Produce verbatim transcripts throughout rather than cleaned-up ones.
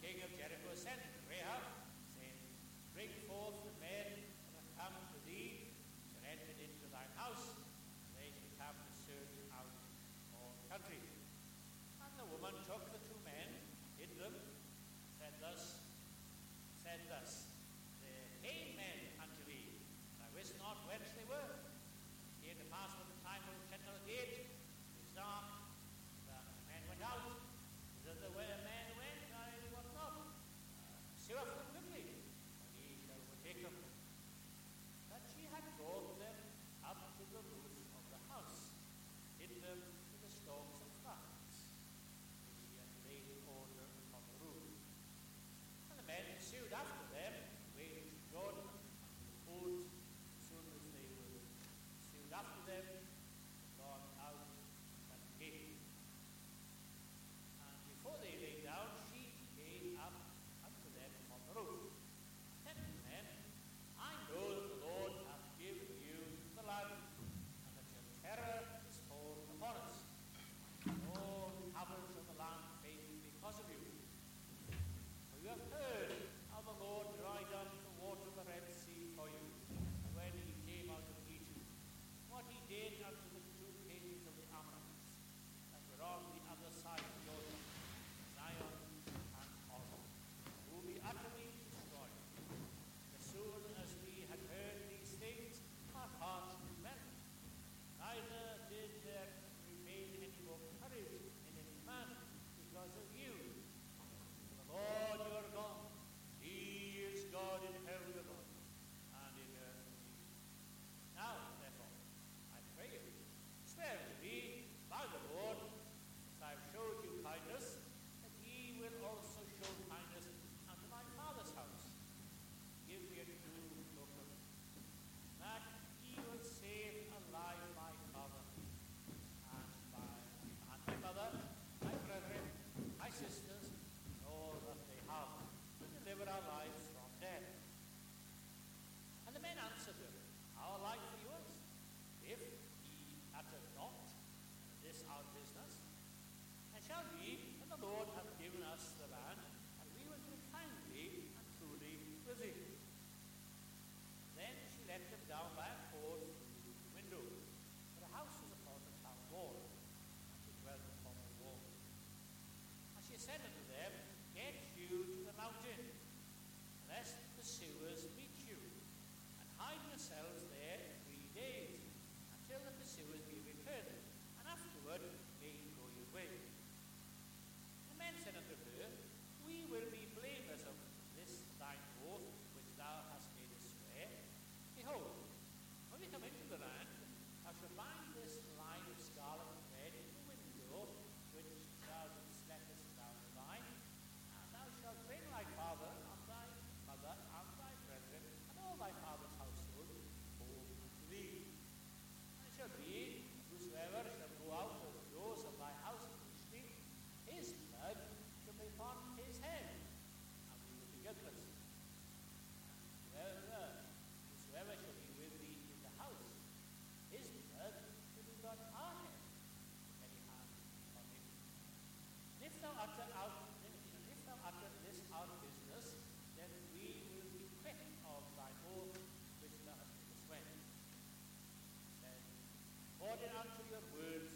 king of Jericho sent to Rahab, saying, Bring forth the men that have come to thee, and entered into thine house, and they shall come to search out all country. And the woman took the two men, hid them, said thus, said thus, They came men unto thee, and I wist not whence they were. It came to pass when the time of the sentinel gate, it was dark, the men went out, that the way a man went, I wot not. Pursue after them quickly, and ye shall overtake them. But she had brought them up to the roof of the house, hid them in the stalks of flax, which she had laid in order on the roof. And the men pursued after them, waded to Jordan unto the foods, as soon as they were pursued after them, and gone out and came. And before they lay down, she came up unto them on the roof, said to them, I know that the Lord hath given you the land, and that your terror is fallen upon us. And all the inhabitants of the land faint because of you. For you have heard how the Lord dried up the water of the Red Sea for you, and when he came out of Egypt, what he did unto the two kings of the Amorites, that were on the other side of Jordan, Zion and Og, who we utterly destroyed. As soon as we had heard these things, our hearts did melt. Neither did there remain any more courage in any man because of you. For the Lord your God, he is God in heaven above and in earth beneath. Now, therefore, I pray you, swear to me by the Lord, as I have showed you kindness, that ye will also show kindness unto my father's house. Give me a true token, that ye will save alive my father, and my, and my mother, my brethren, my sisters, and all that they have, to deliver our lives from death. And the men answered him, Our life for yours, if ye utter not this our business. And shall we, and the Lord hath given us the land, and we will do kindly and truly with it. Then she let them down by a cord through the window, for the house was upon the town wall, and she dwelt upon the wall. And she said unto them, Get you to the mountain, lest the pursuers meet you, and hide yourselves there three days, until the pursuers be returned, and afterward may you go your way. The men said unto her, We will be blameless of this thine oath which thou hast made us swear. Behold, when we come into the land, thou shalt bind this line of scarlet thread in the window which thou didst let us down by, and thou shalt bring thy father and thy mother and thy brethren and all thy father's household home unto thee. And it shall be, whosoever shall go out of the doors of thy house in the street, his blood shall be upon his head, and we will be guiltless. And whoever, whosoever shall be with thee in the house, his blood shall be upon our head, if any hand on him. And if thou utter out, and if thou utter this our business, then we will be quit of thine oath which thou hast made us swear. Then, according unto your words,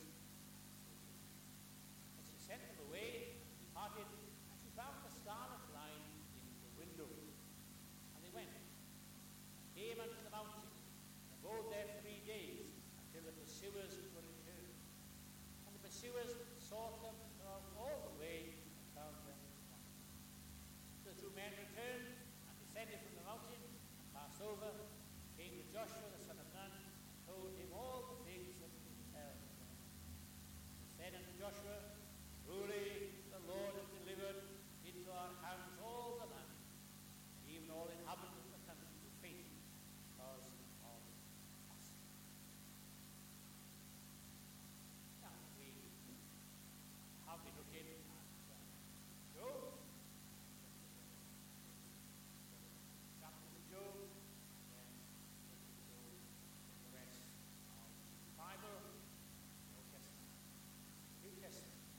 and she sent them away, and departed, and she found the scarlet line in the window. And they went, and came unto the mountain, and abode there three days, until the pursuers were returned. And the pursuers sought them throughout all the way, and found them not. So the two men returned, and descended from the mountain, and passed over, and came to Joshua the son of Nun, and told him all the things that befell them. They said unto Joshua, Truly the Lord hath delivered into our hands all the land, and even all inhabitants of the country were faint because of us. Now we have been looking at uh, Job, chapters of Job, and then the rest of the Bible, the Old Testament, New Testament.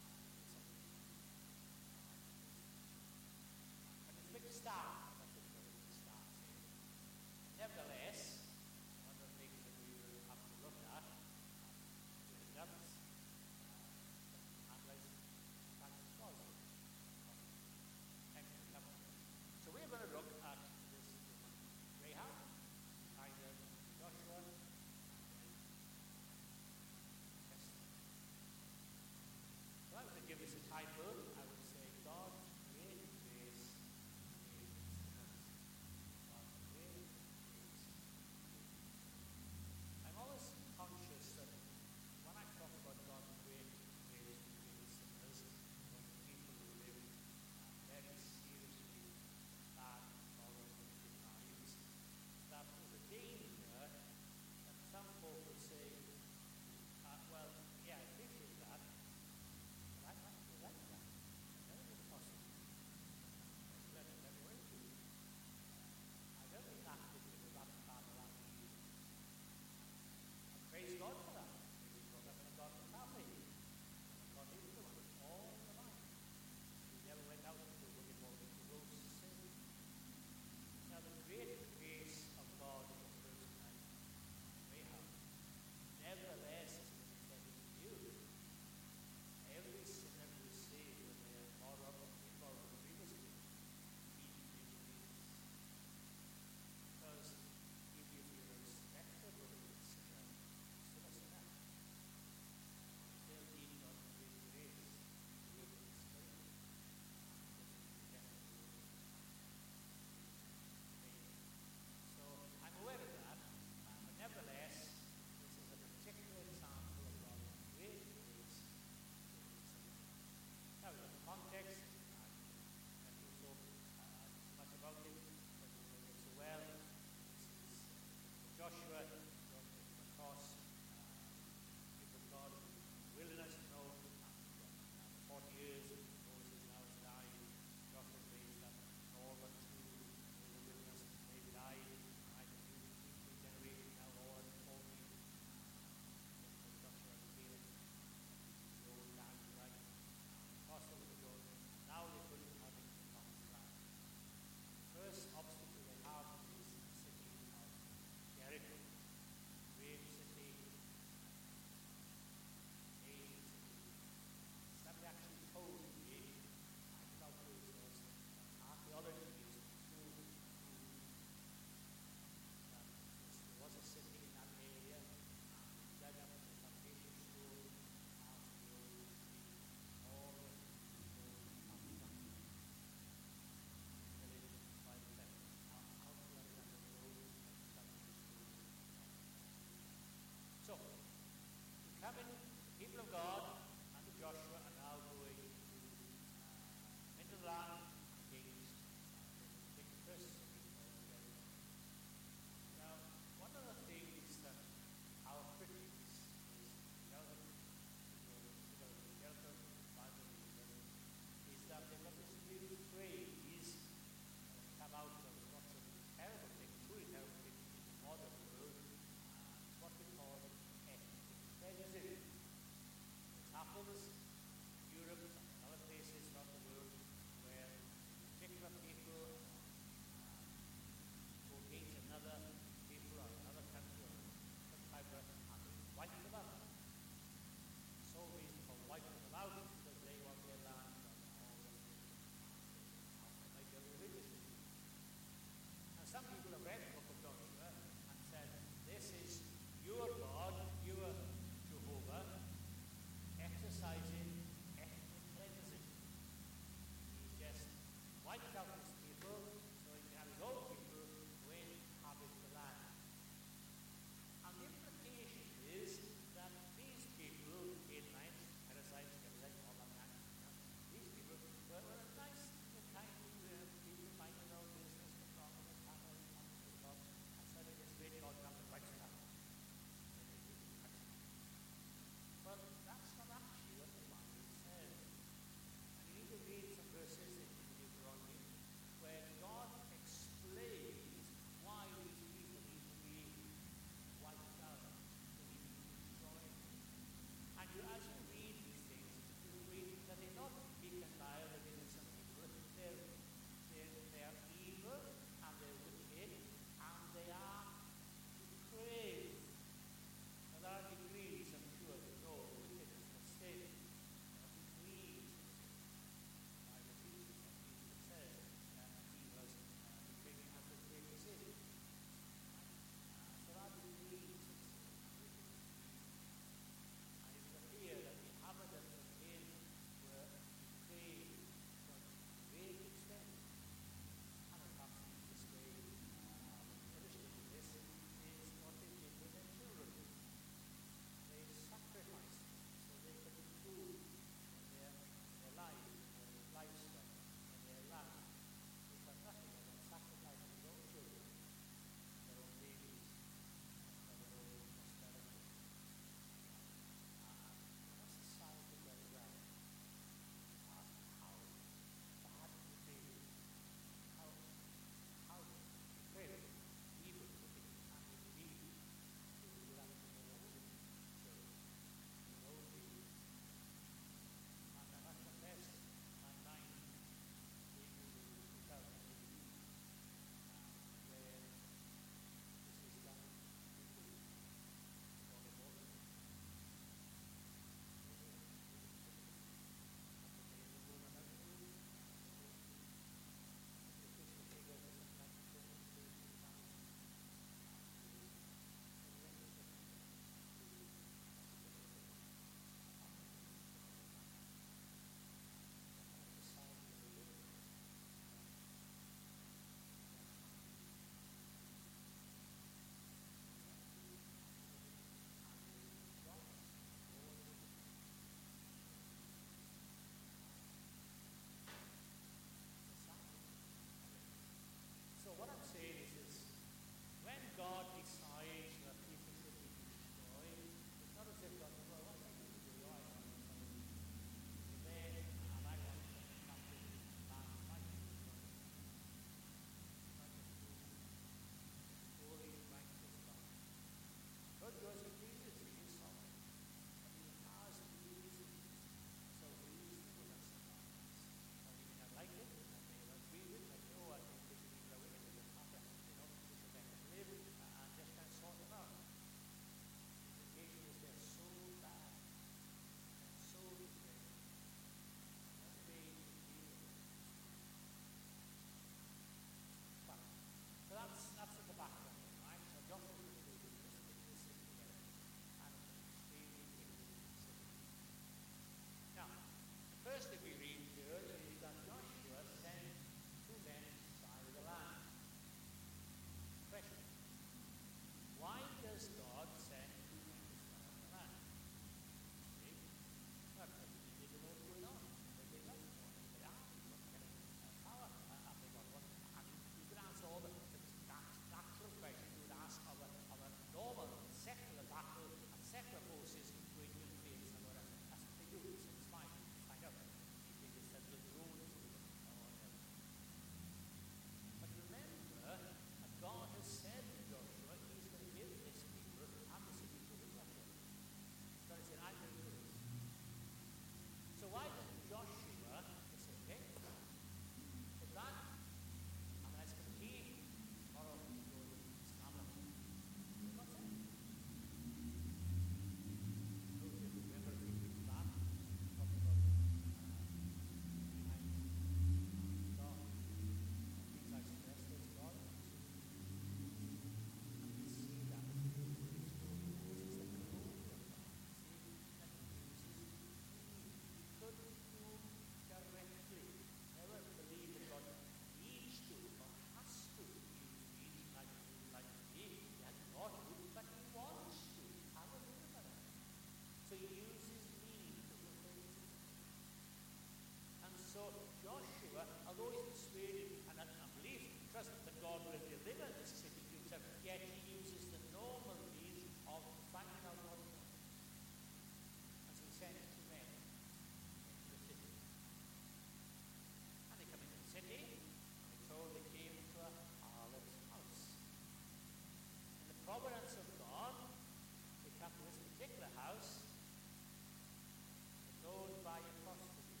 yet he uses the normal means of finding out what he wants. And so he sends two men into the city. And they come into the city, and we're told they came to a harlot's house. In the providence of God, they come to this particular house. It's owned by a prostitute.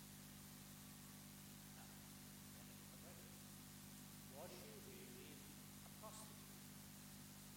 Now, then it's a question. Was she really a prostitute?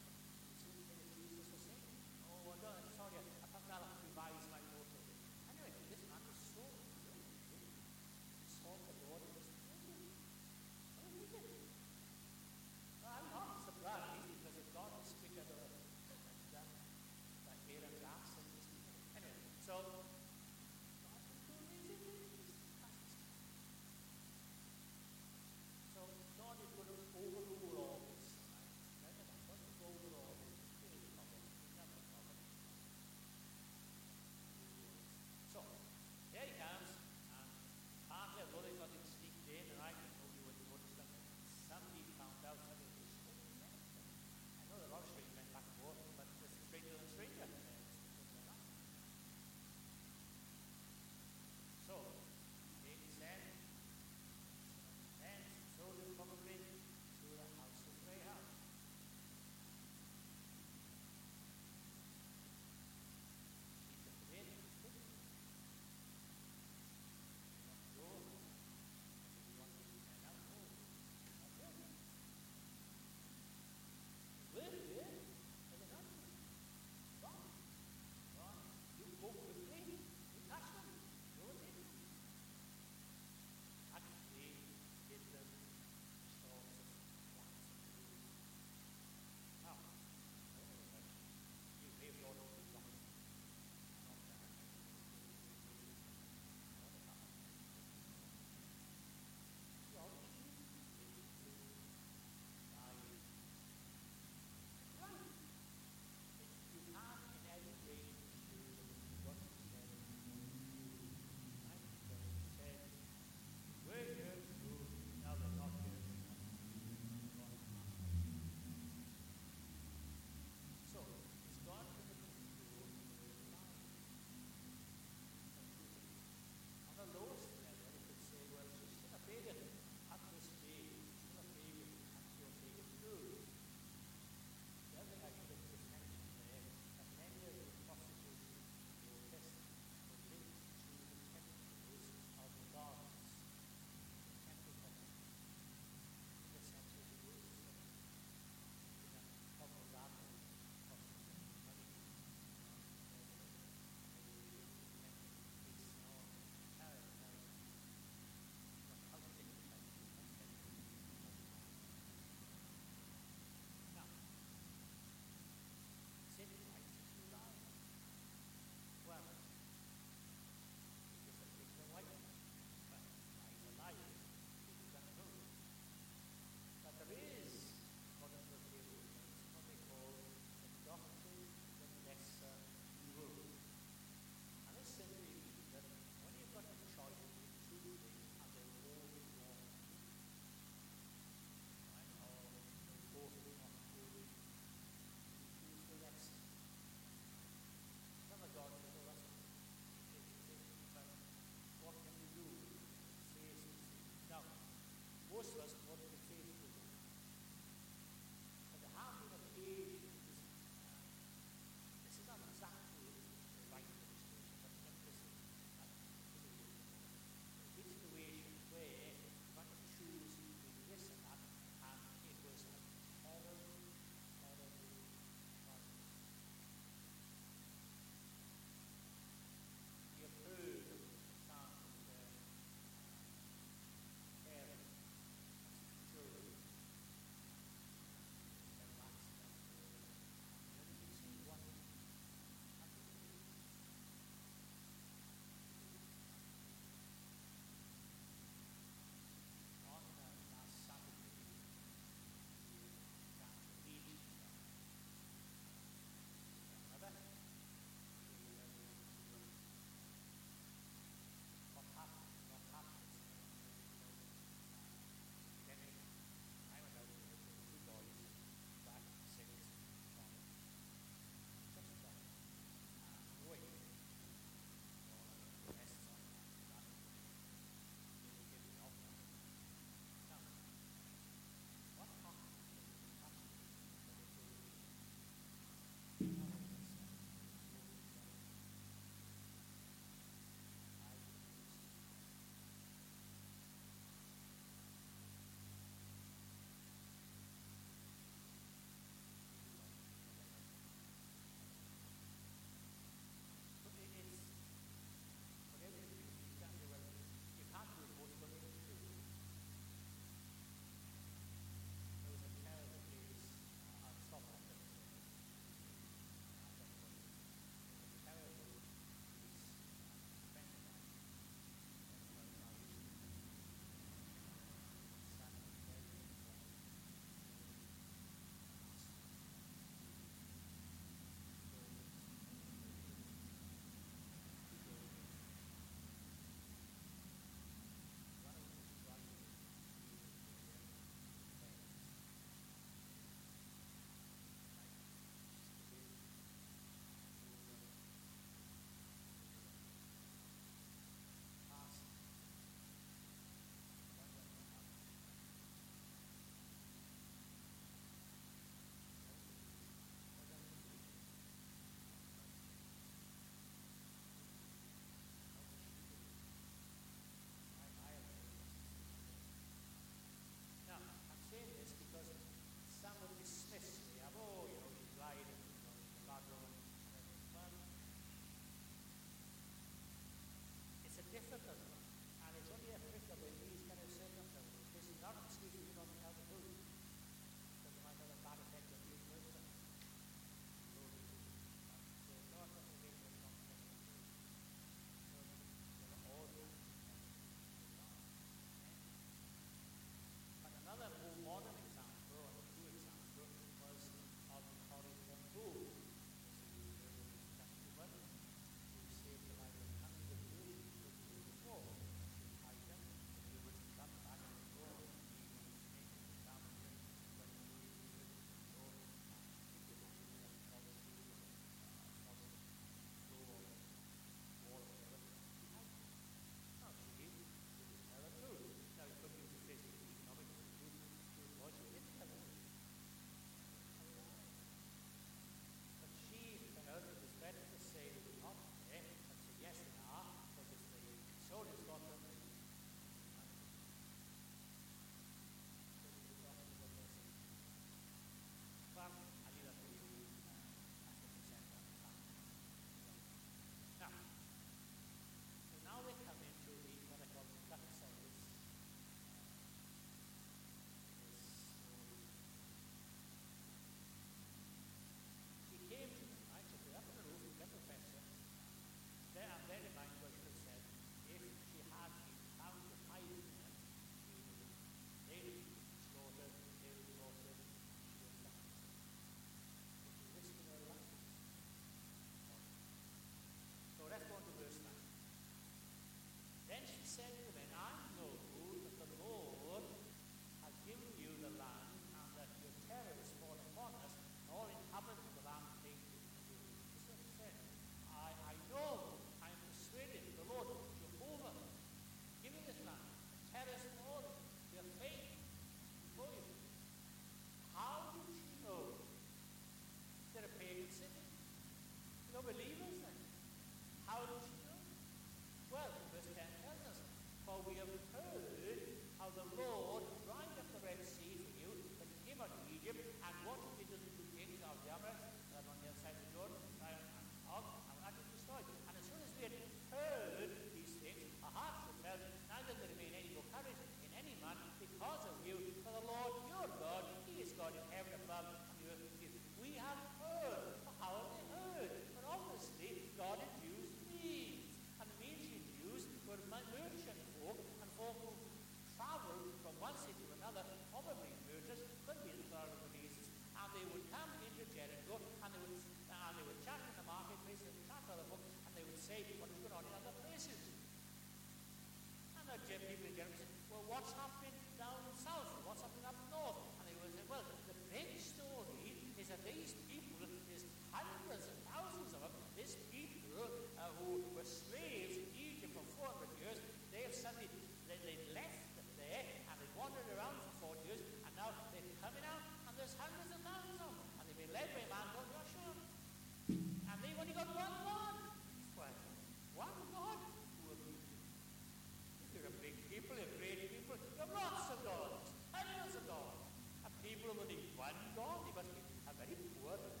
For we have heard how the Lord dried up the Red Sea for you when you came out of Egypt, and what he did to the two kings of the Amorites that on the other side of the Jordan, Sihon and Og, and that was destroyed. And as soon as we had heard these things, our hearts were felt, neither there remain any more courage in any man because of you. For the Lord your God, he is God in heaven above and the earth beneath. We have heard. Well, how have they heard? But obviously, God had used means. And the means he used were merchant folk and folk who travelled from one city to another, probably merchants, could be the third of the reasons, and they would come into Jericho, and they would, and they would chat in the marketplace, and chat to other folk, and they would say what was going on in other places. And the people in Jericho said, well, what's happening down south? What's happening up north? And they would say, well, the big story is that these people, there's hundreds and thousands of them, these people uh, who were slaves in Egypt for four hundred years, they have suddenly, they, they left there, and they wandered around for forty years, and now they're coming out, and there's hundreds of thousands of them, and they've been led by a man called Joshua. And they've only got one God. Well, one God? Who are you? You're a big people, you're great people, you're lots of gods, hundreds of gods. And people have only one God, they must be a very poor people.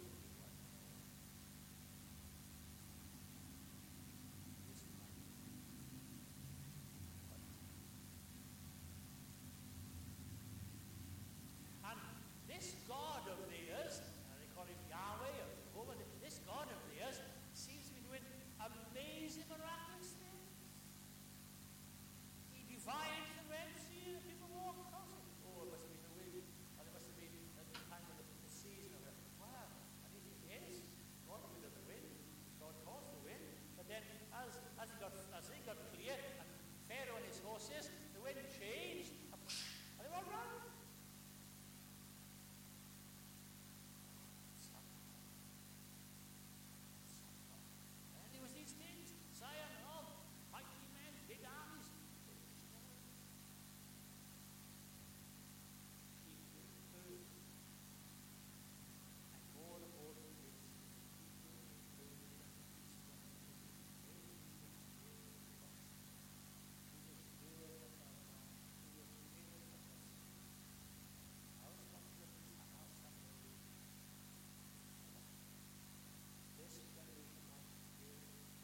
And this God of theirs, and they call him Yahweh or Jehovah, this God of theirs seems to be doing amazing, miraculous things. He divided the Red Sea, and people walked across it. Oh, it must have been the wind, or it must have been at the time of the, the season of it. Wow, and he did yes, God with the wind, God caused the wind. But then as as it got as they got clear, and Pharaoh and his horses, the wind changed, and they were around. And there was these things, Sihon and Og, mighty men, big armies. People heard, and more and more of this. This generation might hear.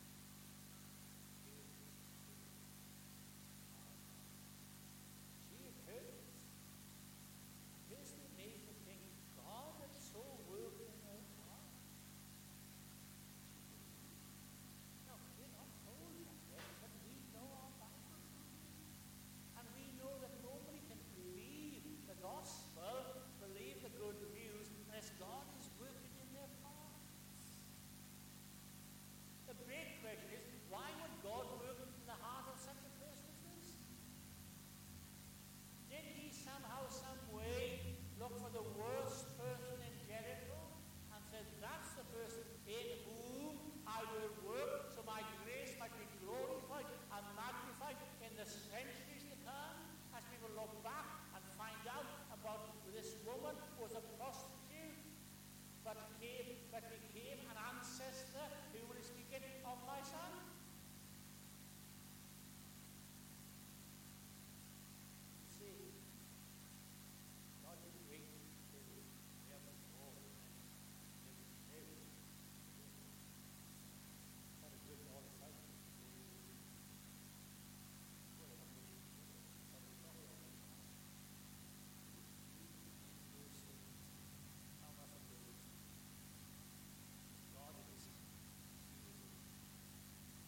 She had heard it. Here's the amazing thing. God had so worked in her heart. Now, we're not told that yet, but we know our Bible. And we know that nobody can believe the gospel, believe the good news, unless God is working in their hearts. The great question is, why would God work in the heart of such a person as this? Did he somehow, some way, look for the worst person in Jericho and said, that's the person in whom I will work so my grace might be glorified and magnified in the centuries to come, as people look back and find out about this woman who was a prostitute but came, but became an ancestor who was speaking of my son. See, God is great. There was more than there was what a good all the time. God is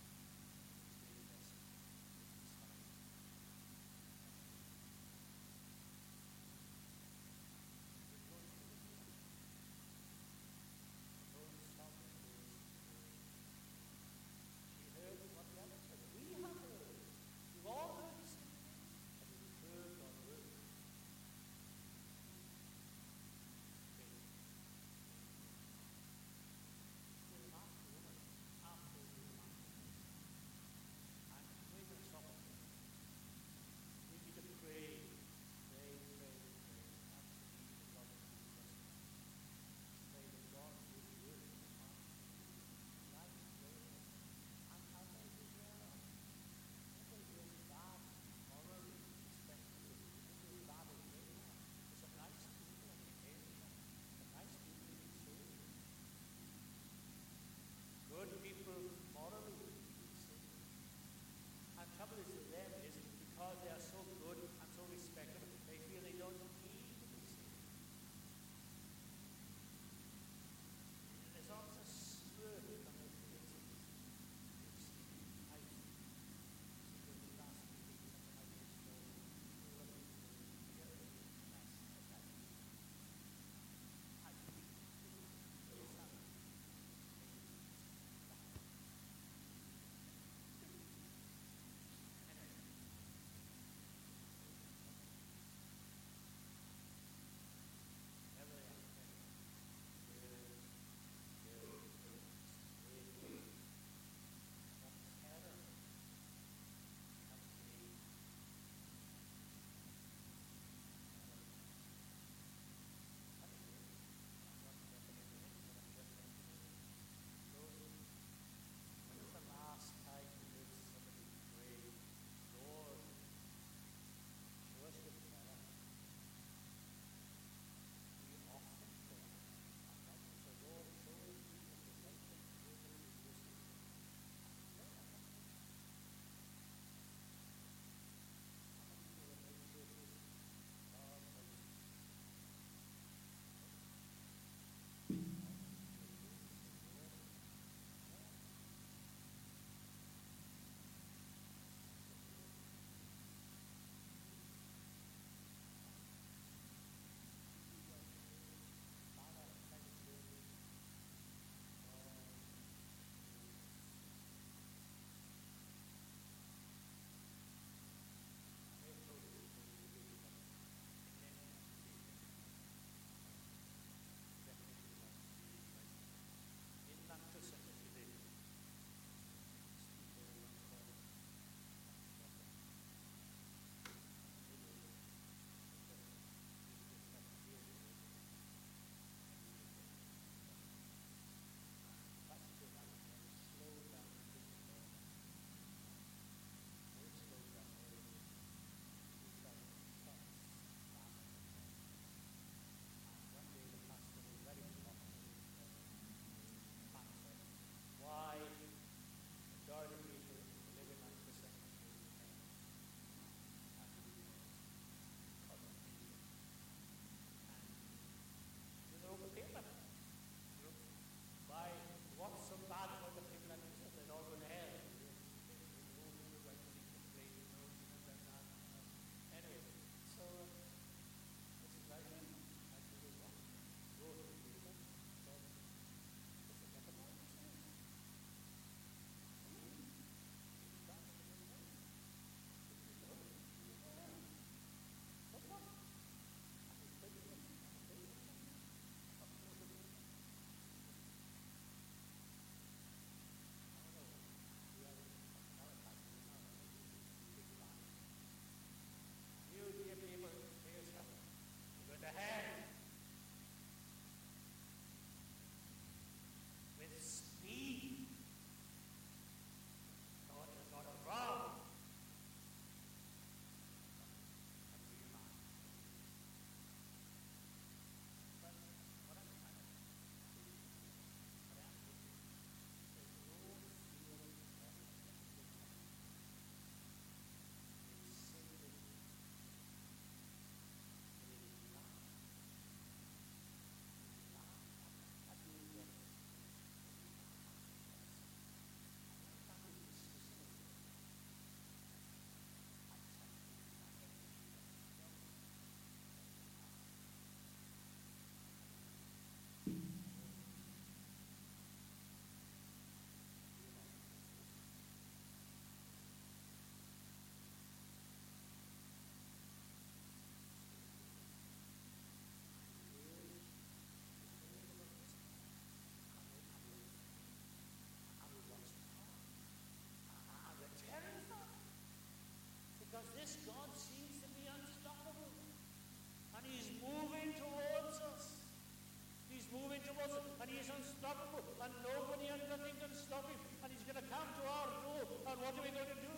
and nobody and nothing can stop him, and he's going to come to our door, and what are we going to do?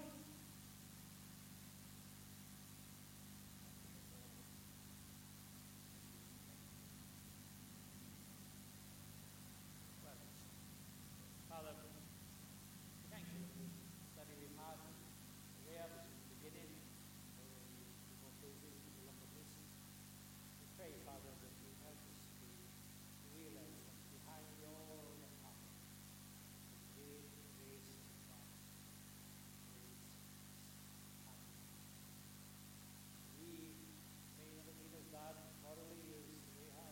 Well, Father, thank you for the study we've had here, this is the beginning, uh, we will go through the look of this. We pray, Father, that you help us to realize that behind all that happens is great grace of Christ. We may not have been as bad morally as they had.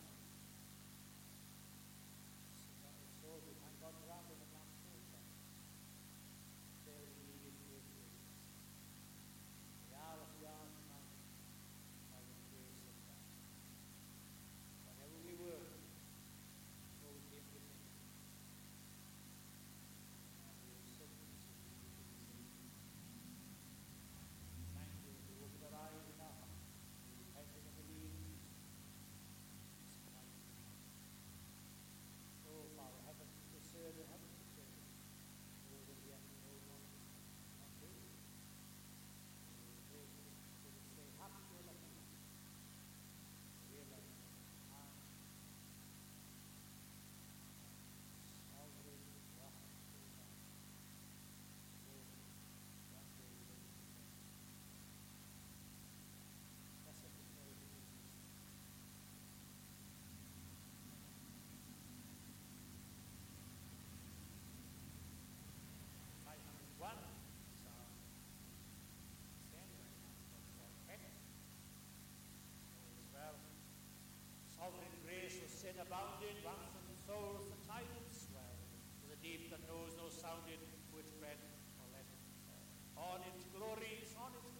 So we thank God for Adam and not so sad. There we needed great grace. The hour of God tonight by the grace of God. Whenever we were, so we came to Him. And we were sinners, and we were saved. Thank you. We open our eyes and our hearts. We repent and believe in Jesus. This mighty name. Oh, Father, heaven to serve and heaven to serve. Oh, that yet no one not do. Oh, praise you. So we say, happy your lucky man. Realize that man, sovereign, wrath, oh God. Oh, one day we will be blessed. Blessed is Mary, Jesus. five hundred one, Psalm ten, verse ten. As well, sovereign grace was sin abounded, ransom souls the tidings swell. To the deep that knows no sounded, which bread or let. On its glories, on its